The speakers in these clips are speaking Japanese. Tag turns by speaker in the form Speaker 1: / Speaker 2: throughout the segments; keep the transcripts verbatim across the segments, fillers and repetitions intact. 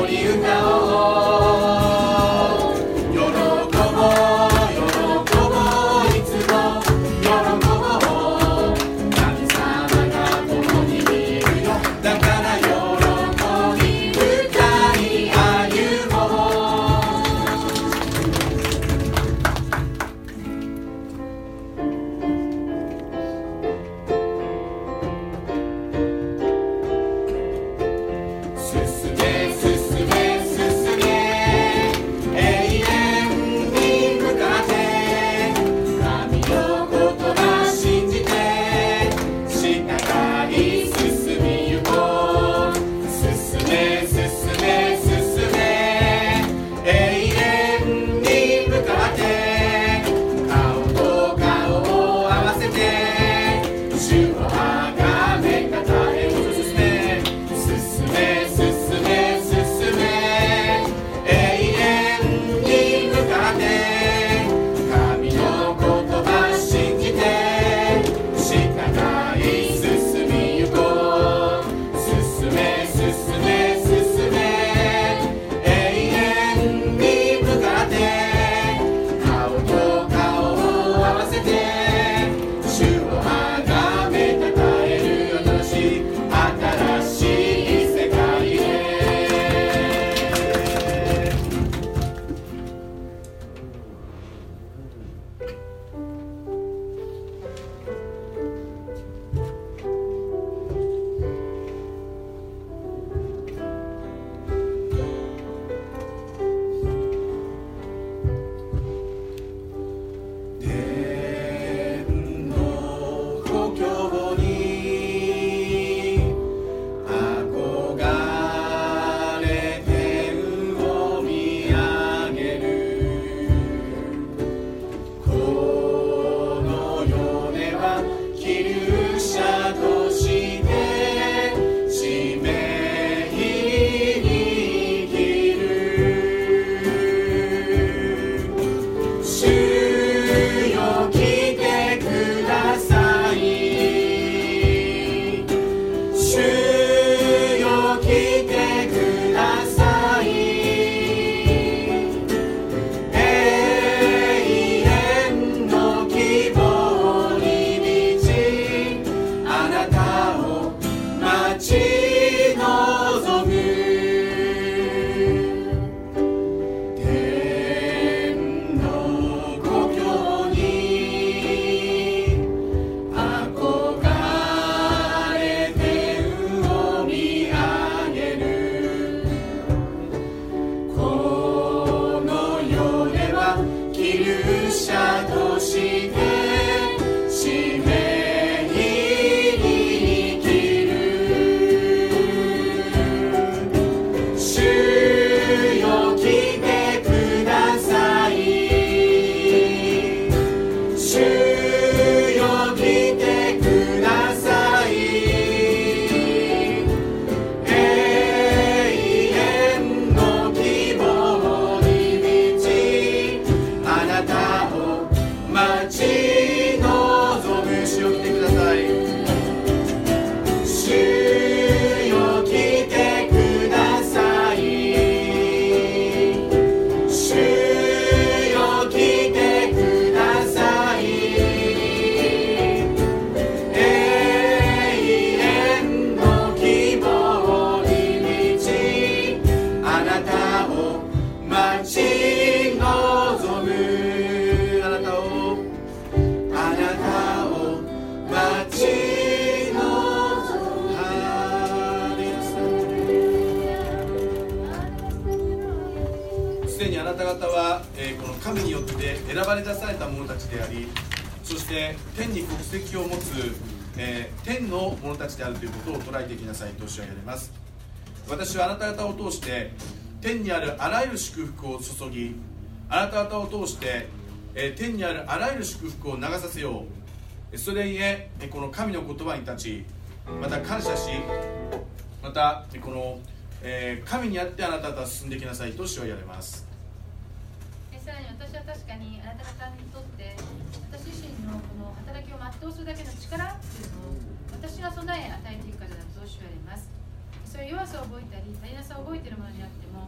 Speaker 1: 神によって選ばれ出された者たちであり、そして天に国籍を持つ、えー、天の者たちであるということを捉えていきなさいとおっしゃられます。私はあなた方を通して天にあるあらゆる祝福を注ぎ、あなた方を通して、えー、天にあるあらゆる祝福を流させよう。それゆえこの神の言葉に立ち、また感謝し、またこの、えー、神にあってあなた方は進んでいきなさいと主は言われます。
Speaker 2: さらに私は確かにあなた方にとって私自身のこの働きを全うするだけの力というのを私が備え与えていくからだと主は言われます。それは弱さを覚えたり足りなさを覚えているものにあっても、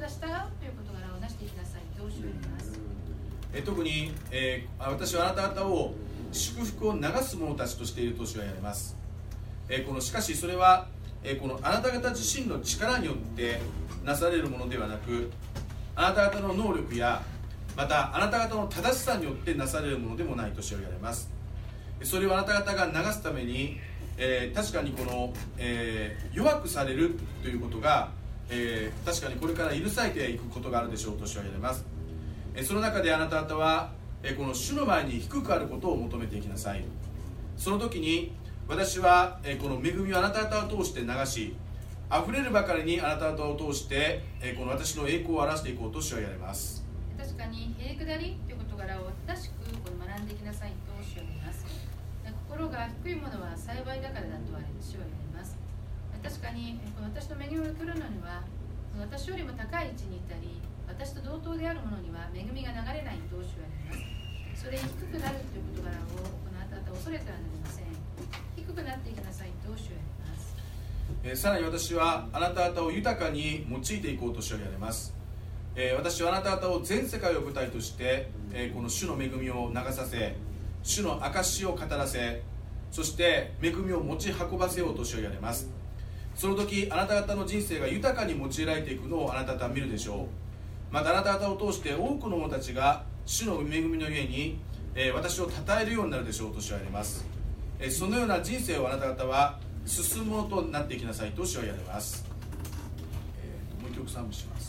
Speaker 2: 従うという事柄をなしていきなさいと主は言います。
Speaker 1: え特に、えー、私はあなた方を祝福を流す者たちとしていると主は言われます。えー、このしかしそれは、えー、このあなた方自身の力によってなされるものではなく、あなた方の能力やまたあなた方の正しさによってなされるものでもないと主は言われます。それをあなた方が流すために、えー、確かにこの、えー、弱くされるということが、えー、確かにこれから許されていくことがあるでしょうと主は言われます。その中であなた方はこの主の前に低くあることを求めていきなさい。その時に私はこの恵みをあなた方を通して流し、溢れるばかりにあなた方を通してこの私の栄光を表していこうと主は言われます。
Speaker 2: 確かにへりくだりという事柄を正しく学んでいきなさいと主は言います。心が低いものは幸いだからだと主は言われます。確かにこの私の恵みが来るのには私よりも高い位置にいたり私と同等であるものには恵みが流れないと主は言います。それに低くなるという事柄をこのあなた方恐れてはなりません。低くなっていきなさいと主は言います。
Speaker 1: えー、さらに私はあなた方を豊かに用いていこうと主は言われます。えー、私はあなた方を全世界を舞台として、えー、この主の恵みを流させ、主の証を語らせ、そして恵みを持ち運ばせようと主は言われます。その時あなた方の人生が豊かに用いられていくのをあなた方は見るでしょう。またあなた方を通して多くの者たちが主の恵みの家に、えー、私を称えるようになるでしょうと主は言われます。えー、そのような人生をあなた方は進むものとなっていきなさいと主は言われます。えー、もう一曲賛美します。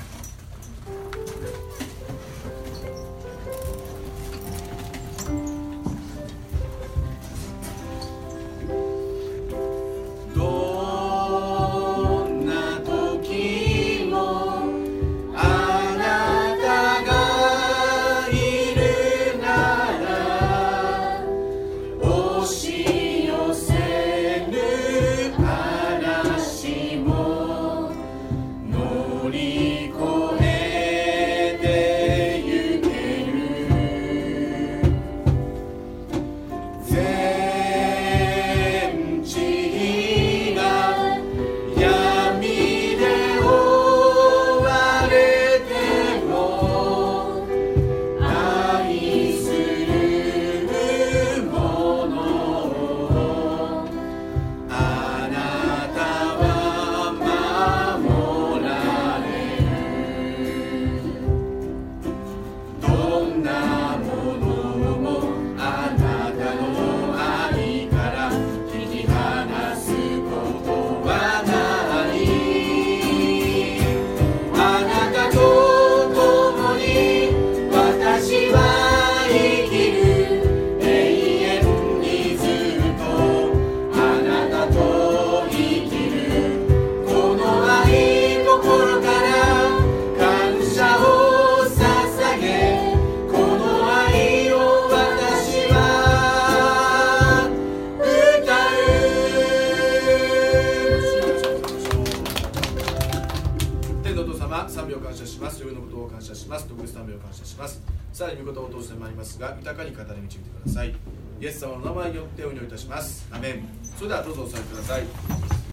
Speaker 1: さらに御言葉を通してまいりますが、豊かに語り導いてください。イエス様の名前によってお祈りいたします。アメン。それではどうぞお座りください。